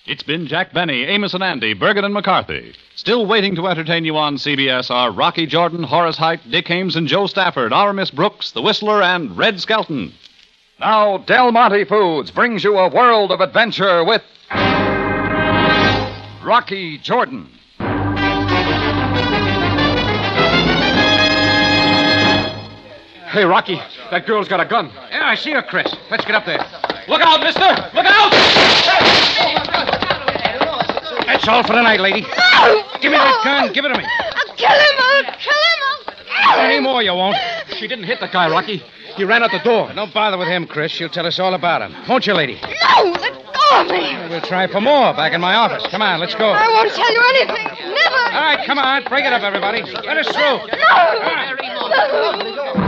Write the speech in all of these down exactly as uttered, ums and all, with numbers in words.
It's been Jack Benny, Amos and Andy, Bergen and McCarthy. Still waiting to entertain you on C B S are Rocky Jordan, Horace Heidt, Dick Ames and Joe Stafford, our Miss Brooks, the Whistler, and Red Skelton. Now, Del Monte Foods brings you a world of adventure with Rocky Jordan. Hey, Rocky, that girl's got a gun. Yeah, I see her, Chris. Let's get up there. Look out, mister! Look out! That's all for tonight, lady. No! Give me no. that gun. Give it to me. I'll kill him. I'll kill him. I'll kill him. Any more you won't. She didn't hit the guy, Rocky. He ran out the door. Don't bother with him, Chris. She'll tell us all about him. Won't you, lady? No, let go of me. We'll try for more back in my office. Come on, let's go. I won't tell you anything. Never. All right, come on. Break it up, everybody. Let us through. No.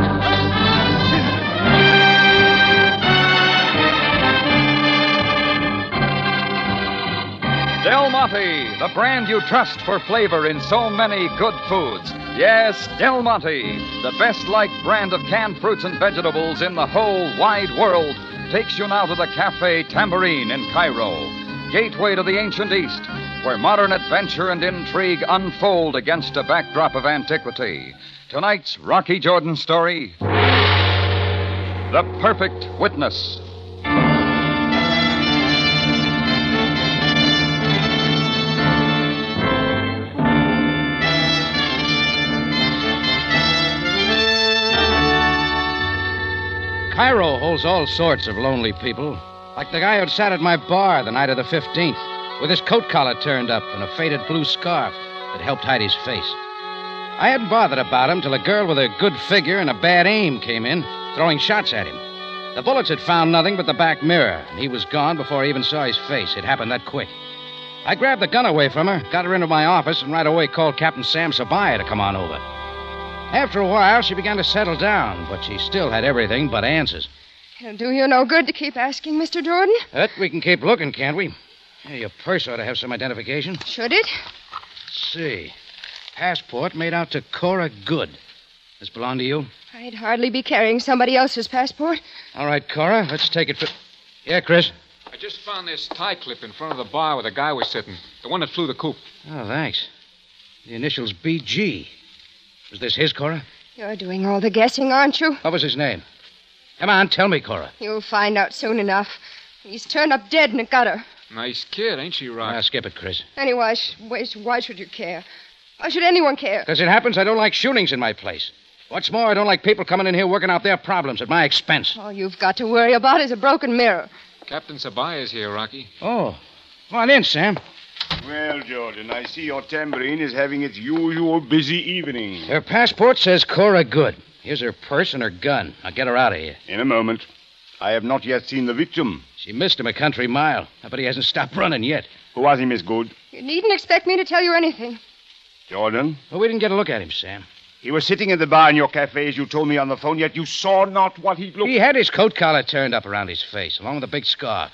Del Monte, the brand you trust for flavor in so many good foods. Yes, Del Monte, the best-liked brand of canned fruits and vegetables in the whole wide world, takes you now to the Cafe Tambourine in Cairo, gateway to the ancient East, where modern adventure and intrigue unfold against a backdrop of antiquity. Tonight's Rocky Jordan story, The Perfect Witness. Cairo holds all sorts of lonely people, like the guy who'd sat at my bar the night of the fifteenth, with his coat collar turned up and a faded blue scarf that helped hide his face. I hadn't bothered about him till a girl with a good figure and a bad aim came in, throwing shots at him. The bullets had found nothing but the back mirror, and he was gone before I even saw his face. It happened that quick. I grabbed the gun away from her, got her into my office, and right away called Captain Sam Sabaya to come on over. After a while, she began to settle down, but she still had everything but answers. It'll do you no good to keep asking, Mister Jordan. But we can keep looking, can't we? Hey, your purse ought to have some identification. Should it? Let's see. Passport made out to Cora Good. This belong to you? I'd hardly be carrying somebody else's passport. All right, Cora, let's take it for... Yeah, Chris? I just found this tie clip in front of the bar where the guy was sitting. The one that flew the coop. Oh, thanks. The initials B G. Was this his, Cora? You're doing all the guessing, aren't you? What was his name? Come on, tell me, Cora. You'll find out soon enough. He's turned up dead in a gutter. Nice kid, ain't she, Rock? Ah, skip it, Chris. Anyway, why, why should you care? Why should anyone care? Because it happens I don't like shootings in my place. What's more, I don't like people coming in here working out their problems at my expense. All you've got to worry about is a broken mirror. Captain Sabaya's here, Rocky. Oh. Come on in, Sam. Well, Jordan, I see your tambourine is having its usual busy evening. Her passport says Cora Good. Here's her purse and her gun. Now get her out of here. In a moment. I have not yet seen the victim. She missed him a country mile. But he hasn't stopped running yet. Who was he, Miss Good? You needn't expect me to tell you anything. Jordan? Well, we didn't get a look at him, Sam. He was sitting in the bar in your cafe, as you told me on the phone, yet you saw not what he looked... He had his coat collar turned up around his face, along with a big scarf.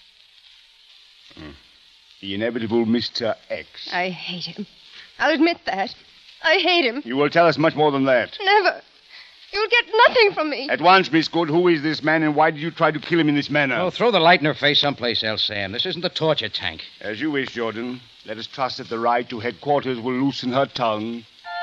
Hmm. The inevitable Mister X. I hate him. I'll admit that. I hate him. You will tell us much more than that. Never. You'll get nothing from me. At once, Miss Good, who is this man and why did you try to kill him in this manner? Oh, throw the light in her face someplace else, Sam. This isn't the torture tank. As you wish, Jordan. Let us trust that the ride to headquarters will loosen her tongue.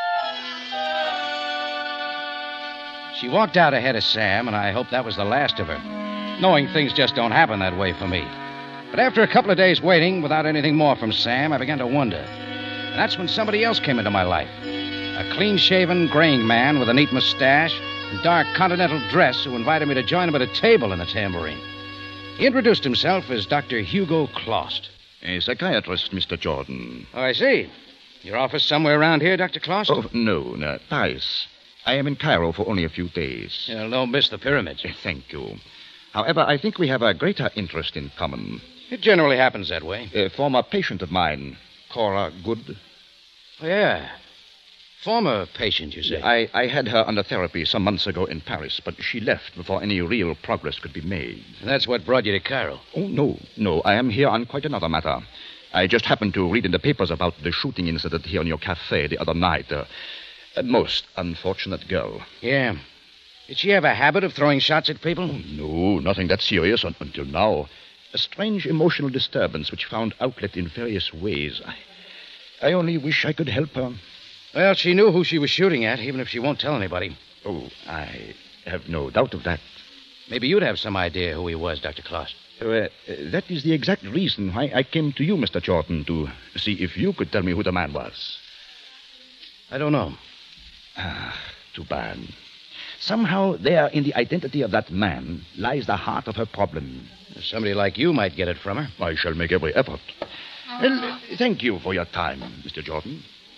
She walked out ahead of Sam, and I hope that was the last of her. Knowing things just don't happen that way for me. But after a couple of days waiting, without anything more from Sam, I began to wonder. And that's when somebody else came into my life. A clean-shaven, graying man with a neat mustache and dark continental dress who invited me to join him at a table in the Tambourine. He introduced himself as Doctor Hugo Klost. A psychiatrist, Mister Jordan. Oh, I see. Your office somewhere around here, Doctor Klost? Oh, no, no, Paris. I am in Cairo for only a few days. Yeah, don't miss the pyramids. Thank you. However, I think we have a greater interest in common. It generally happens that way. A former patient of mine, Cora Good. Oh, yeah. Former patient, you say? I, I had her under therapy some months ago in Paris, but she left before any real progress could be made. And that's what brought you to Cairo? Oh, no, no. I am here on quite another matter. I just happened to read in the papers about the shooting incident here in your cafe the other night. Uh, a most unfortunate girl. Yeah. Did she have a habit of throwing shots at people? Oh, no, nothing that serious un- until now. A strange emotional disturbance which found outlet in various ways. I, I only wish I could help her. Well, she knew who she was shooting at, even if she won't tell anybody. Oh, I have no doubt of that. Maybe you'd have some idea who he was, Doctor Claus. Uh, uh, that is the exact reason why I came to you, Mister Jordan, to see if you could tell me who the man was. I don't know. Ah, too bad. Somehow there, in the identity of that man, lies the heart of her problem. Somebody like you might get it from her. I shall make every effort. Well, thank you for your time, Mister Jordan.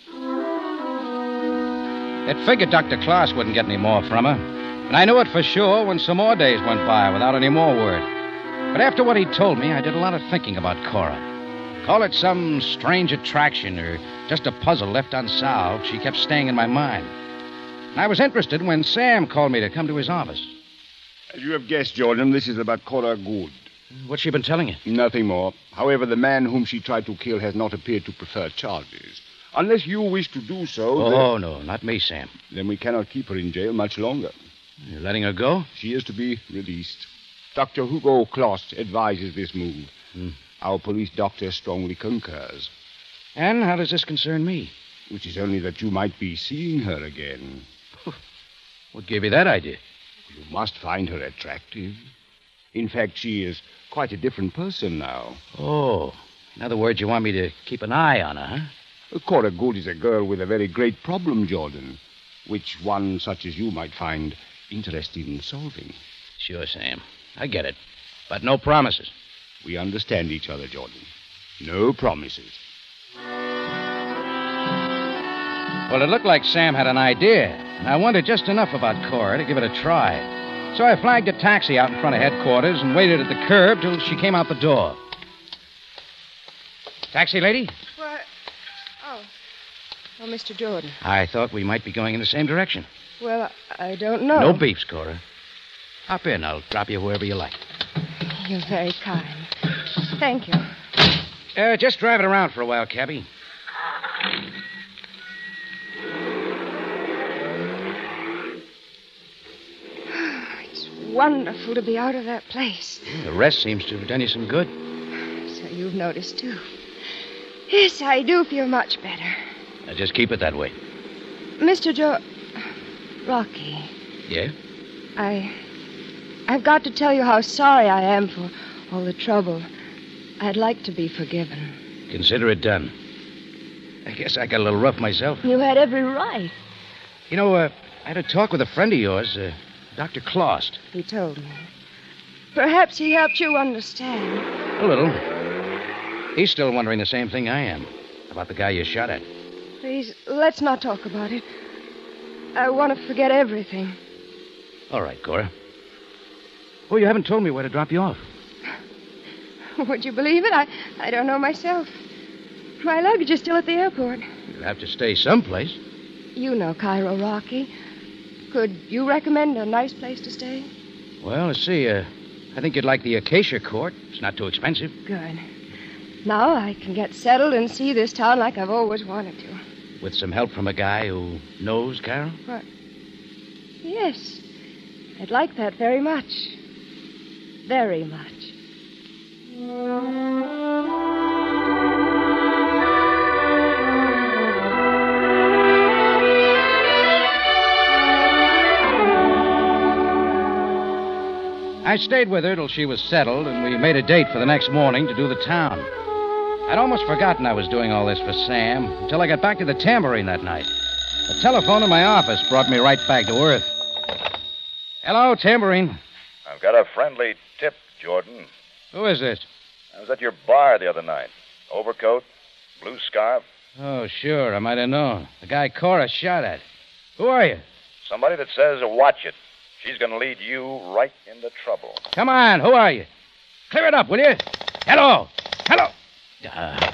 It figured Doctor Claus wouldn't get any more from her. And I knew it for sure when some more days went by without any more word. But after what he told me, I did a lot of thinking about Cora. Call it some strange attraction or just a puzzle left unsolved, she kept staying in my mind. And I was interested when Sam called me to come to his office. As you have guessed, Jordan, this is about Cora Good. What's she been telling you? Nothing more. However, the man whom she tried to kill has not appeared to prefer charges. Unless you wish to do so... Oh, then... no, not me, Sam. Then we cannot keep her in jail much longer. You're letting her go? She is to be released. Doctor Hugo Kloss advises this move. Hmm. Our police doctor strongly concurs. And how does this concern me? Which is only that you might be seeing her again. What gave you that idea? You must find her attractive. In fact, she is quite a different person now. Oh, in other words, you want me to keep an eye on her, huh? Cora Good is a girl with a very great problem, Jordan, which one such as you might find interested in solving. Sure, Sam. I get it. But no promises. We understand each other, Jordan. No promises. Well, it looked like Sam had an idea, and I wondered just enough about Cora to give it a try. So I flagged a taxi out in front of headquarters and waited at the curb till she came out the door. Taxi lady? What? Oh. Oh, Mister Jordan. I thought we might be going in the same direction. Well, I don't know. No beefs, Cora. Hop in. I'll drop you wherever you like. You're very kind. Thank you. Uh, just drive it around for a while, cabbie. It's wonderful to be out of that place. The rest seems to have done you some good. So you've noticed, too. Yes, I do feel much better. Now, just keep it that way. Mister Jo... Rocky. Yeah? I... I've got to tell you how sorry I am for all the trouble. I'd like to be forgiven. Consider it done. I guess I got a little rough myself. You had every right. You know, uh, I had a talk with a friend of yours, uh, Doctor Claus. He told me. Perhaps he helped you understand. A little. He's still wondering the same thing I am. About the guy you shot at. Please, let's not talk about it. I want to forget everything. All right, Cora. Oh, you haven't told me where to drop you off. Would you believe it? I, I don't know myself. My luggage is still at the airport. You'll have to stay someplace. You know Cairo, Rocky. Could you recommend a nice place to stay? Well, let's see. Uh, I think you'd like the Acacia Court. It's not too expensive. Good. Now I can get settled and see this town like I've always wanted to. With some help from a guy who knows Cairo? What? Yes. I'd like that very much. Very much. I stayed with her till she was settled, and we made a date for the next morning to do the town. I'd almost forgotten I was doing all this for Sam until I got back to the tambourine that night. The telephone in my office brought me right back to earth. Hello, tambourine. I've got a friendly tip, Jordan. Who is this? I was at your bar the other night. Overcoat, blue scarf. Oh, sure, I might have known. The guy Cora shot at. Who are you? Somebody that says, watch it. She's going to lead you right into trouble. Come on, who are you? Clear it up, will you? Hello! Hello! Uh...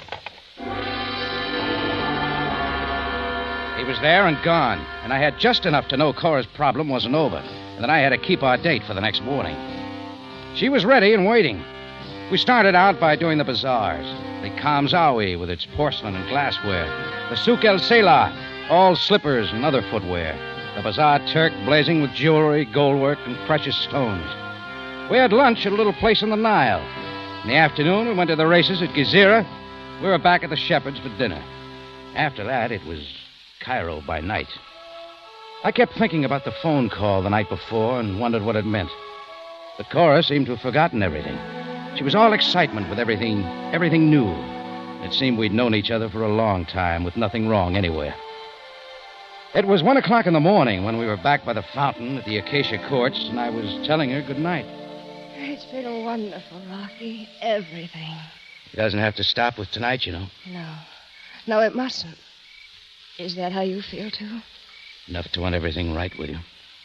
He was there and gone, and I had just enough to know Cora's problem wasn't over, and that I had to keep our date for the next morning. She was ready and waiting. We started out by doing the bazaars. The Kamsawi with its porcelain and glassware. The Souk El Selah, all slippers and other footwear. The Bazaar Turk blazing with jewelry, goldwork, and precious stones. We had lunch at a little place on the Nile. In the afternoon, we went to the races at Gezira. We were back at the Shepherd's for dinner. After that, it was Cairo by night. I kept thinking about the phone call the night before and wondered what it meant. But Cora seemed to have forgotten everything. She was all excitement with everything, everything new. It seemed we'd known each other for a long time with nothing wrong anywhere. It was one o'clock in the morning when we were back by the fountain at the Acacia Courts, and I was telling her good night. It's been wonderful, Rocky. Everything. It doesn't have to stop with tonight, you know. No. No, it mustn't. Is that how you feel, too? Enough to want everything right with you.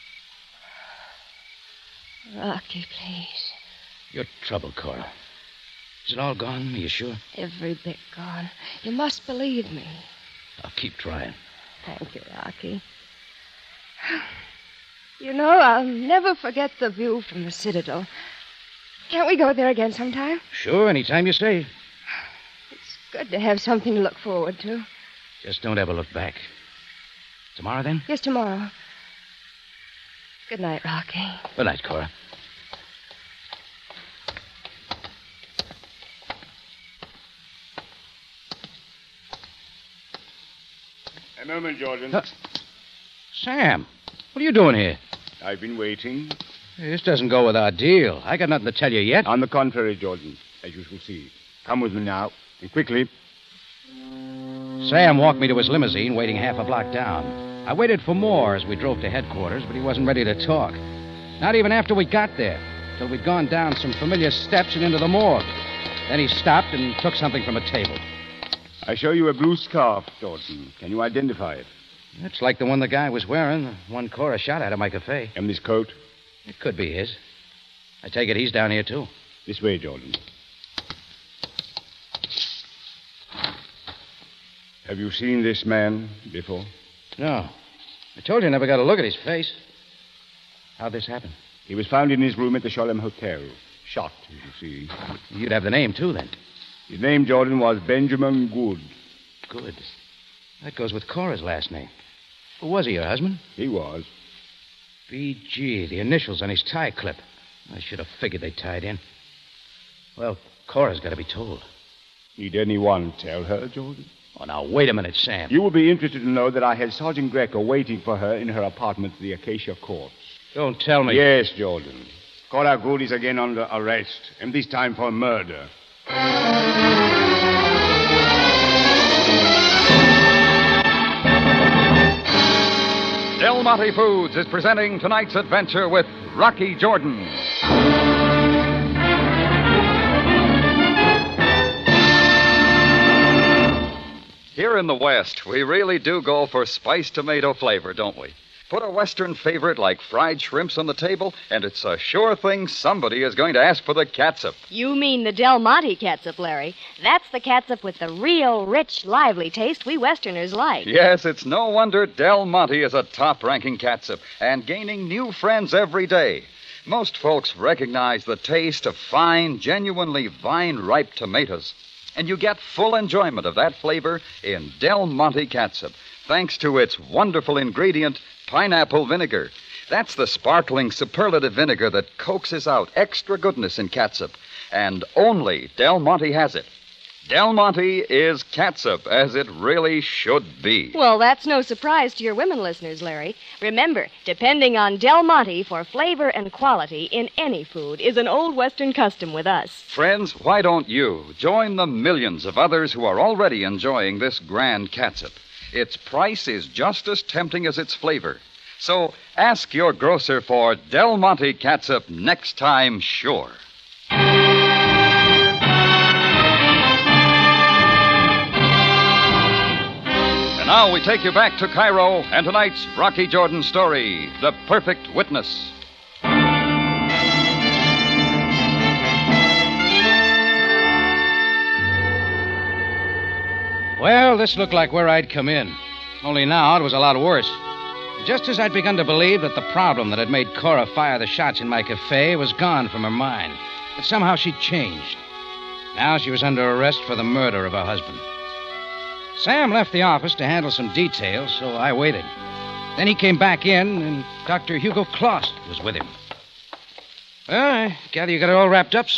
Rocky, please. Your trouble, Cora. Is it all gone? Are you sure? Every bit gone. You must believe me. I'll keep trying. Thank you, Rocky. You know, I'll never forget the view from the Citadel. Can't we go there again sometime? Sure, anytime you say. It's good to have something to look forward to. Just don't ever look back. Tomorrow, then? Yes, tomorrow. Good night, Rocky. Good night, Cora. A moment, Jordan. Uh, Sam, what are you doing here? I've been waiting. This doesn't go with our deal. I got nothing to tell you yet. On the contrary, Jordan, as you shall see. Come with me now, and quickly. Sam walked me to his limousine, waiting half a block down. I waited for more as we drove to headquarters, but he wasn't ready to talk. Not even after we got there, till we'd gone down some familiar steps and into the morgue. Then he stopped and took something from a table. I show you a blue scarf, Jordan. Can you identify it? It's like the one the guy was wearing, the one Cora shot at at my cafe. And this coat? It could be his. I take it he's down here, too. This way, Jordan. Have you seen this man before? No. I told you I never got a look at his face. How'd this happen? He was found in his room at the Sholem Hotel. Shot, as you see. You'd have the name, too, then. His name, Jordan, was Benjamin Good. Good. That goes with Cora's last name. Who was he, your husband? He was. B G, the initials on his tie clip. I should have figured they tied in. Well, Cora's got to be told. Need anyone tell her, Jordan? Oh, now, wait a minute, Sam. You will be interested to know that I had Sergeant Greco waiting for her in her apartment at the Acacia Courts. Don't tell me. Yes, Jordan. Cora Good is again under arrest, and this time for murder. Del Monte Foods is presenting tonight's adventure with Rocky Jordan. Here in the West, we really do go for spiced tomato flavor, don't we? Put a Western favorite like fried shrimps on the table, and it's a sure thing somebody is going to ask for the catsup. You mean the Del Monte catsup, Larry. That's the catsup with the real, rich, lively taste we Westerners like. Yes, it's no wonder Del Monte is a top-ranking catsup and gaining new friends every day. Most folks recognize the taste of fine, genuinely vine-ripe tomatoes. And you get full enjoyment of that flavor in Del Monte catsup, thanks to its wonderful ingredient, pineapple vinegar. That's the sparkling superlative vinegar that coaxes out extra goodness in catsup. And only Del Monte has it. Del Monte is catsup, as it really should be. Well, that's no surprise to your women listeners, Larry. Remember, depending on Del Monte for flavor and quality in any food is an old Western custom with us. Friends, why don't you join the millions of others who are already enjoying this grand catsup? Its price is just as tempting as its flavor. So ask your grocer for Del Monte catsup next time, sure. And now we take you back to Cairo and tonight's Rocky Jordan story, The Perfect Witness. Well, this looked like where I'd come in. Only now it was a lot worse. Just as I'd begun to believe that the problem that had made Cora fire the shots in my cafe was gone from her mind, that somehow she'd changed. Now she was under arrest for the murder of her husband. Sam left the office to handle some details, so I waited. Then he came back in, and Doctor Hugo Klost was with him. Well, I gather you got it all wrapped up, Sam.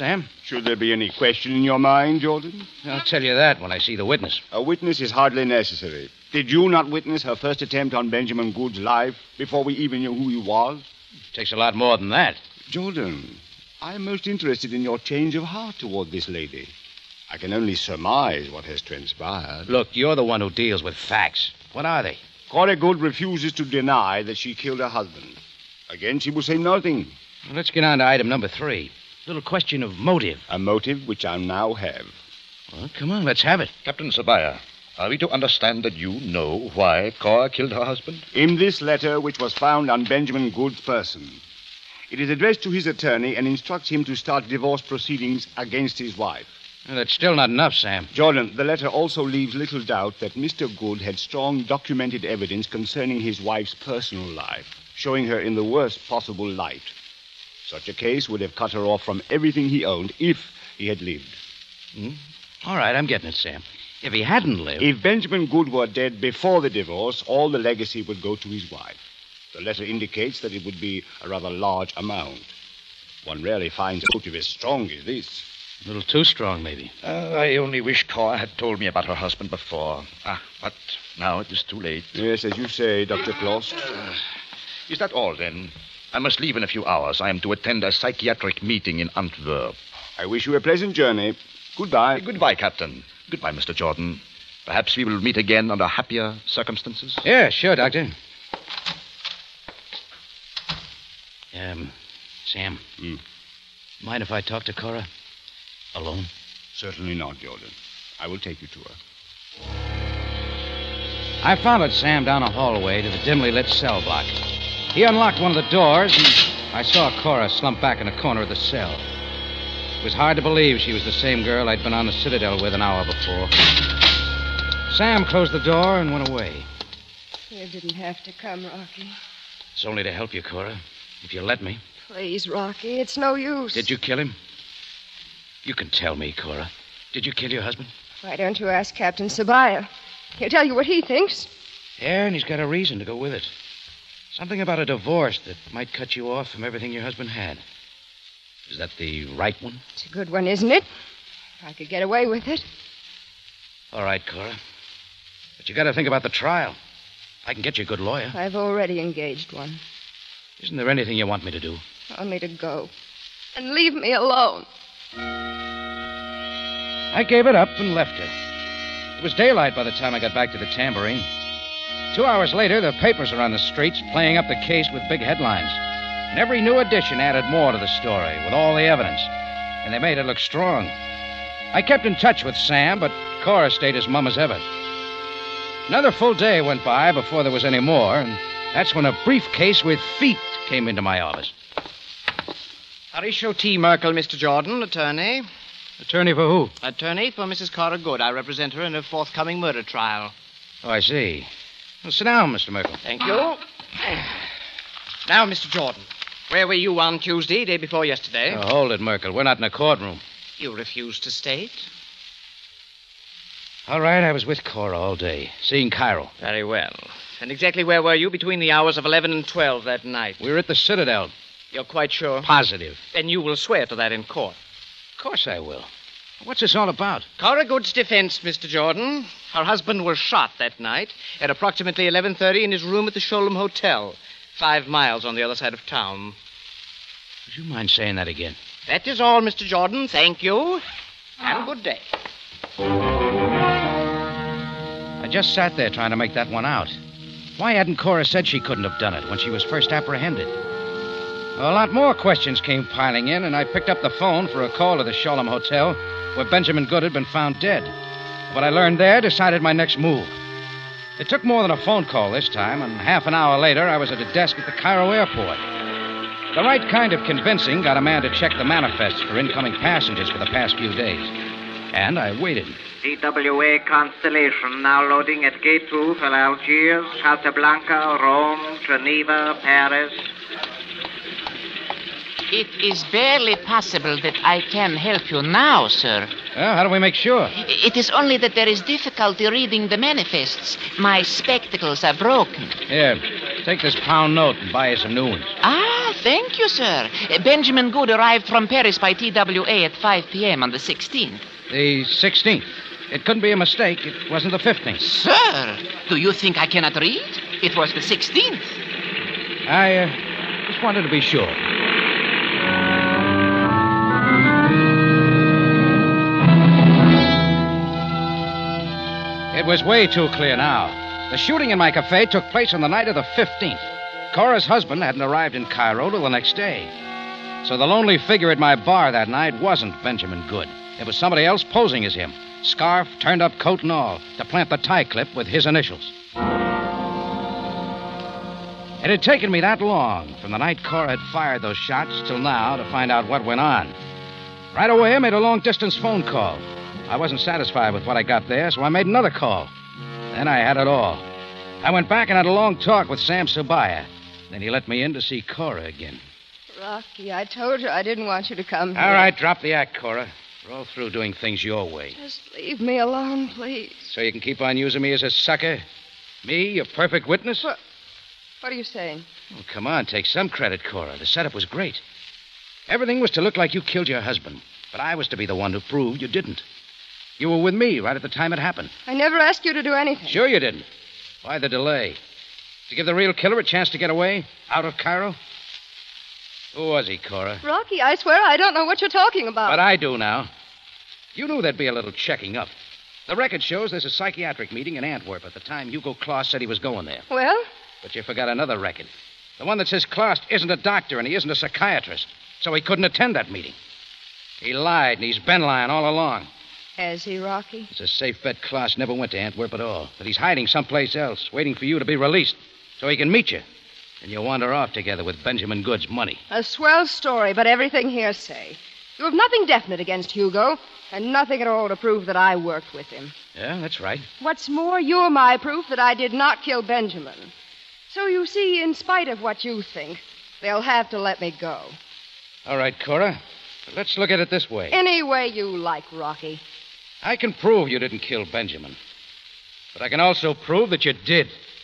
Should there be any question in your mind, Jordan? I'll tell you that when I see the witness. A witness is hardly necessary. Did you not witness her first attempt on Benjamin Good's life before we even knew who he was? It takes a lot more than that. Jordan, I'm most interested in your change of heart toward this lady. I can only surmise what has transpired. Look, you're the one who deals with facts. What are they? Cora Good refuses to deny that she killed her husband. Again, she will say nothing. Well, let's get on to item number three. Little question of motive. A motive which I now have. Well, come on, let's have it. Captain Sabaya, are we to understand that you know why Cora killed her husband? In this letter, which was found on Benjamin Good's person, it is addressed to his attorney and instructs him to start divorce proceedings against his wife. Well, that's still not enough, Sam. Jordan, the letter also leaves little doubt that Mister Good had strong documented evidence concerning his wife's personal life, showing her in the worst possible light. Such a case would have cut her off from everything he owned if he had lived. Hmm? All right, I'm getting it, Sam. If he hadn't lived... If Benjamin Good were dead before the divorce, all the legacy would go to his wife. The letter indicates that it would be a rather large amount. One rarely finds a motive as strong as this. A little too strong, maybe. Uh, I only wish Cora had told me about her husband before. Ah, but now it is too late. Yes, as you say, Doctor Kloss. Uh, is that all, then? I must leave in a few hours. I am to attend a psychiatric meeting in Antwerp. I wish you a pleasant journey. Goodbye. Goodbye, Captain. Goodbye, Mister Jordan. Perhaps we will meet again under happier circumstances. Yeah, sure, Doctor. Um, Sam. Hmm. Mind if I talk to Cora? Alone? Certainly not, Jordan. I will take you to her. I followed Sam down a hallway to the dimly lit cell block. He unlocked one of the doors, and I saw Cora slump back in a corner of the cell. It was hard to believe she was the same girl I'd been on the Citadel with an hour before. Sam closed the door and went away. You didn't have to come, Rocky. It's only to help you, Cora, if you let me. Please, Rocky, it's no use. Did you kill him? You can tell me, Cora. Did you kill your husband? Why don't you ask Captain Sabaya? He'll tell you what he thinks. Yeah, and he's got a reason to go with it. Something about a divorce that might cut you off from everything your husband had. Is that the right one? It's a good one, isn't it? If I could get away with it. All right, Cora. But you got to think about the trial. I can get you a good lawyer. I've already engaged one. Isn't there anything you want me to do? Only to go. And leave me alone. I gave it up and left her. It was daylight by the time I got back to the Tambourine. Two hours later, the papers are on the streets playing up the case with big headlines. And every new edition added more to the story with all the evidence. And they made it look strong. I kept in touch with Sam, but Cora stayed as mum as ever. Another full day went by before there was any more, and that's when a briefcase with feet came into my office. Horatio T. Merkel, Mister Jordan, attorney. Attorney for who? Attorney for Missus Cora Good. I represent her in her forthcoming murder trial. Oh, I see. Well, sit down, Mister Merkel. Thank you. Now, Mister Jordan, where were you on Tuesday, day before yesterday? Oh, hold it, Merkel. We're not in a courtroom. You refuse to state? All right, I was with Cora all day, seeing Cairo. Very well. And exactly where were you between the hours of eleven and twelve that night? We were at the Citadel. You're quite sure? Positive. Then you will swear to that in court. Of course I will. What's this all about? Cora Good's defense, Mister Jordan. Her husband was shot that night at approximately eleven thirty in his room at the Sholem Hotel, five miles on the other side of town. Would you mind saying that again? That is all, Mister Jordan. Thank you. And good day. I just sat there trying to make that one out. Why hadn't Cora said she couldn't have done it when she was first apprehended? A lot more questions came piling in, and I picked up the phone for a call to the Sholem Hotel, where Benjamin Good had been found dead. What I learned there decided my next move. It took more than a phone call this time, and half an hour later, I was at a desk at the Cairo airport. The right kind of convincing got a man to check the manifests for incoming passengers for the past few days. And I waited. C W A Constellation now loading at Gate two for Algiers, Casablanca, Rome, Geneva, Paris. It is barely possible that I can help you now, sir. Well, how do we make sure? It is only that there is difficulty reading the manifests. My spectacles are broken. Here, take this pound note and buy you some new ones. Ah, Thank you, sir. Uh, Benjamin Good arrived from Paris by T W A at five p.m. on the sixteenth. The sixteenth. It couldn't be a mistake. It wasn't the fifteenth. Sir, do you think I cannot read? It was the sixteenth. I uh, just wanted to be sure. It was way too clear now. The shooting in my cafe took place on the night of the fifteenth. Cora's husband hadn't arrived in Cairo till the next day. So the lonely figure at my bar that night wasn't Benjamin Good. It was somebody else posing as him. Scarf, turned-up coat and all, to plant the tie clip with his initials. It had taken me that long, from the night Cora had fired those shots till now, to find out what went on. Right away, I made a long-distance phone call. I wasn't satisfied with what I got there, so I made another call. Then I had it all. I went back and had a long talk with Sam Subaya. Then he let me in to see Cora again. Rocky, I told you I didn't want you to come here. All right, drop the act, Cora. We're all through doing things your way. Just leave me alone, please. So you can keep on using me as a sucker? Me, your perfect witness? What, what are you saying? Oh, come on, take some credit, Cora. The setup was great. Everything was to look like you killed your husband, but I was to be the one to prove you didn't. You were with me right at the time it happened. I never asked you to do anything. Sure you didn't. Why the delay? To give the real killer a chance to get away? Out of Cairo? Who was he, Cora? Rocky, I swear I don't know what you're talking about. But I do now. You knew there'd be a little checking up. The record shows there's a psychiatric meeting in Antwerp at the time Hugo Claus said he was going there. Well? But you forgot another record. The one that says Claus isn't a doctor and he isn't a psychiatrist, so he couldn't attend that meeting. He lied, and he's been lying all along. Has he, Rocky? It's a safe bet Claus never went to Antwerp at all. But he's hiding someplace else, waiting for you to be released, so he can meet you. And you'll wander off together with Benjamin Good's money. A swell story, but everything hearsay. You have nothing definite against Hugo, and nothing at all to prove that I worked with him. Yeah, that's right. What's more, you're my proof that I did not kill Benjamin. So you see, in spite of what you think, they'll have to let me go. All right, Cora. But let's look at it this way. Any way you like, Rocky. I can prove you didn't kill Benjamin. But I can also prove that you did.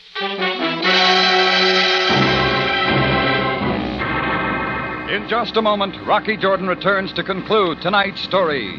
In just a moment, Rocky Jordan returns to conclude tonight's story.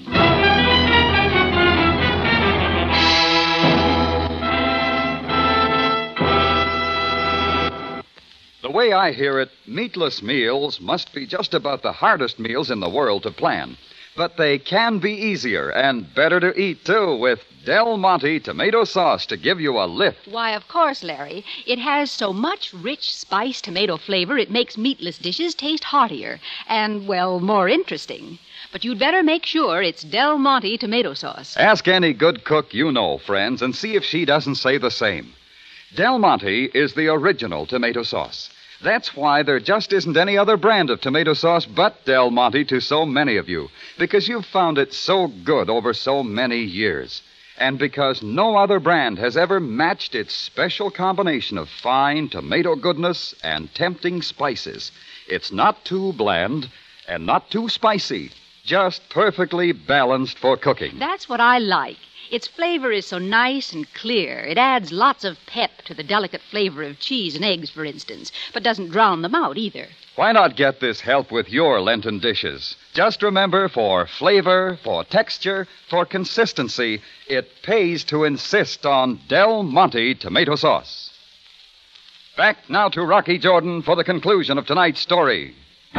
The way I hear it, meatless meals must be just about the hardest meals in the world to plan. But they can be easier and better to eat, too, with Del Monte tomato sauce to give you a lift. Why, of course, Larry. It has so much rich, spiced tomato flavor, it makes meatless dishes taste heartier and, well, more interesting. But you'd better make sure it's Del Monte tomato sauce. Ask any good cook you know, friends, and see if she doesn't say the same. Del Monte is the original tomato sauce. That's why there just isn't any other brand of tomato sauce but Del Monte to so many of you, because you've found it so good over so many years. And because no other brand has ever matched its special combination of fine tomato goodness and tempting spices. It's not too bland and not too spicy, just perfectly balanced for cooking. That's what I like. Its flavor is so nice and clear. It adds lots of pep to the delicate flavor of cheese and eggs, for instance, but doesn't drown them out either. Why not get this help with your Lenten dishes? Just remember, for flavor, for texture, for consistency, it pays to insist on Del Monte tomato sauce. Back now to Rocky Jordan for the conclusion of tonight's story.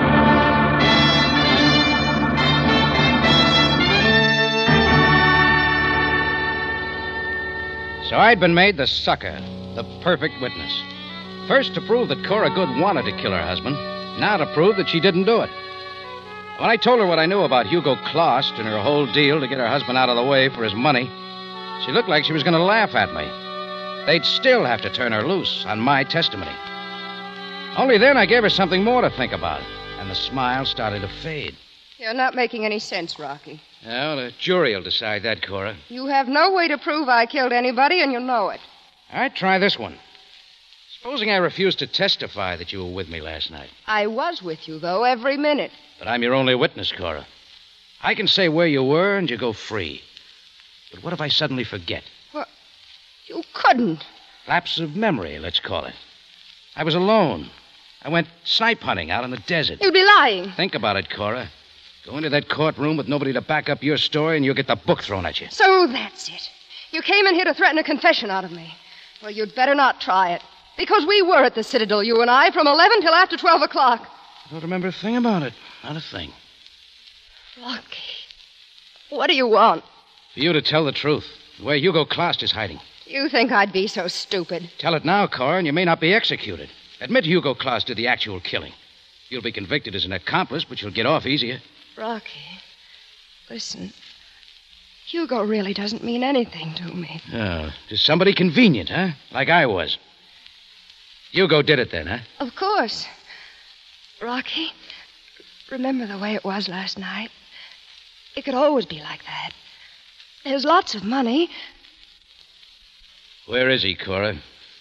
So I'd been made the sucker, the perfect witness. First to prove that Cora Good wanted to kill her husband, now to prove that she didn't do it. When I told her what I knew about Hugo Claus and her whole deal to get her husband out of the way for his money, she looked like she was going to laugh at me. They'd still have to turn her loose on my testimony. Only then I gave her something more to think about, and the smile started to fade. You're not making any sense, Rocky. Well, the jury will decide that, Cora. You have no way to prove I killed anybody, and you know it. All right, try this one. Supposing I refused to testify that you were with me last night. I was with you, though, every minute. But I'm your only witness, Cora. I can say where you were, and you go free. But what if I suddenly forget? What? You couldn't. Lapse of memory, let's call it. I was alone. I went snipe hunting out in the desert. You'd be lying. Think about it, Cora. Go into that courtroom with nobody to back up your story, and you'll get the book thrown at you. So that's it. You came in here to threaten a confession out of me. Well, you'd better not try it. Because we were at the Citadel, you and I, from eleven till after twelve o'clock. I don't remember a thing about it. Not a thing. Rocky, what do you want? For you to tell the truth. Where Hugo Klost is hiding. You think I'd be so stupid? Tell it now, Cora, and you may not be executed. Admit Hugo Klost did the actual killing. You'll be convicted as an accomplice, but you'll get off easier. Rocky, listen. Hugo really doesn't mean anything to me. Oh, just somebody convenient, huh? Like I was. Hugo did it then, huh? Of course. Rocky, remember the way it was last night? It could always be like that. There's lots of money. Where is he, Cora?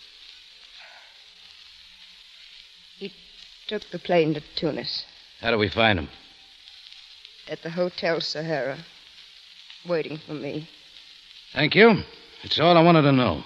He took the plane to Tunis. How do we find him? At the Hotel Sahara. Waiting for me. Thank you. That's all I wanted to know.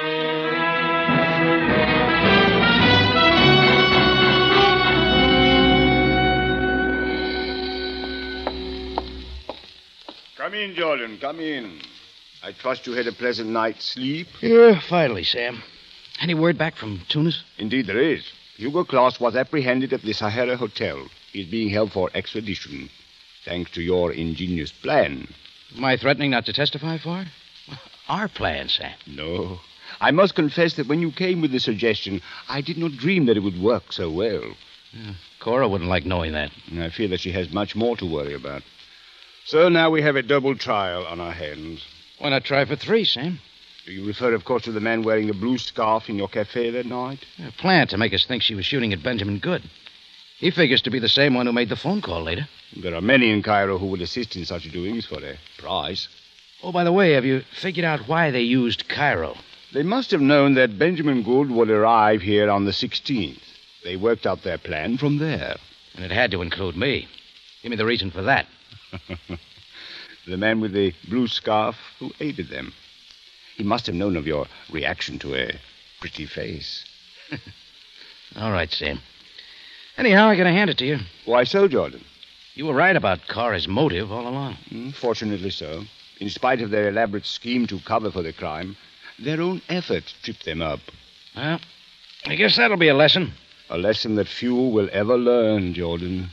Come in, Jordan. Come in. I trust you had a pleasant night's sleep. Yeah, finally, Sam. Any word back from Tunis? Indeed, there is. Hugo Klost was apprehended at the Sahara Hotel. He's being held for extradition, thanks to your ingenious plan. Am I threatening not to testify for it? Our plan, Sam. No. I must confess that when you came with the suggestion, I did not dream that it would work so well. Yeah, Cora wouldn't like knowing that. I fear that she has much more to worry about. So now we have a double trial on our hands. Why not try for three, Sam? Do you refer, of course, to the man wearing the blue scarf in your cafe that night? A plan to make us think she was shooting at Benjamin Good. He figures to be the same one who made the phone call later. There are many in Cairo who would assist in such doings for a price. Oh, by the way, have you figured out why they used Cairo? They must have known that Benjamin Good would arrive here on the sixteenth. They worked out their plan from there. And it had to include me. Give me the reason for that. The man with the blue scarf who aided them. He must have known of your reaction to a pretty face. All right, Sam. Anyhow, I gotta hand it to you. Why so, Jordan? You were right about Cora's motive all along. Mm, fortunately so. In spite of their elaborate scheme to cover for the crime, their own effort tripped them up. Well, I guess that'll be a lesson. A lesson that few will ever learn, Jordan.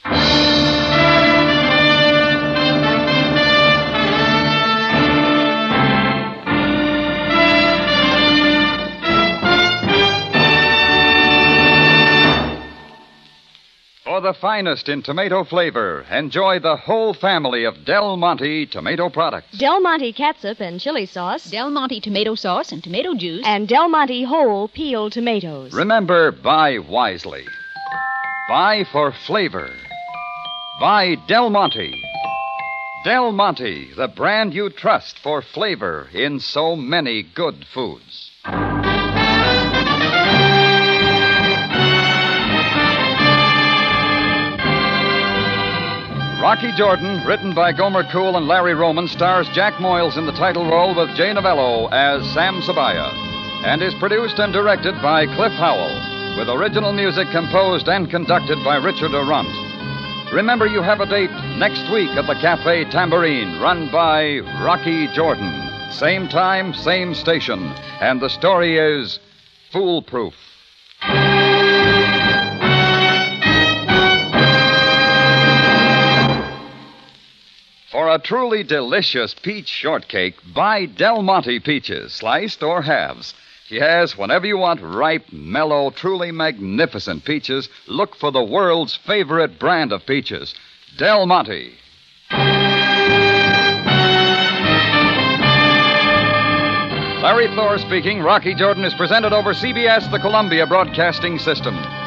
For the finest in tomato flavor, enjoy the whole family of Del Monte tomato products. Del Monte catsup and chili sauce. Del Monte tomato sauce and tomato juice. And Del Monte whole peeled tomatoes. Remember, buy wisely. Buy for flavor. Buy Del Monte. Del Monte, the brand you trust for flavor in so many good foods. Rocky Jordan, written by Gomer Cool and Larry Roman, stars Jack Moyles in the title role with Jay Novello as Sam Sabaya, and is produced and directed by Cliff Howell, with original music composed and conducted by Richard Arant. Remember, you have a date next week at the Cafe Tambourine, run by Rocky Jordan. Same time, same station, and the story is Foolproof. For a truly delicious peach shortcake, buy Del Monte peaches, sliced or halves. Yes, whenever you want ripe, mellow, truly magnificent peaches, look for the world's favorite brand of peaches, Del Monte. Larry Thor speaking. Rocky Jordan is presented over C B S, the Columbia Broadcasting System.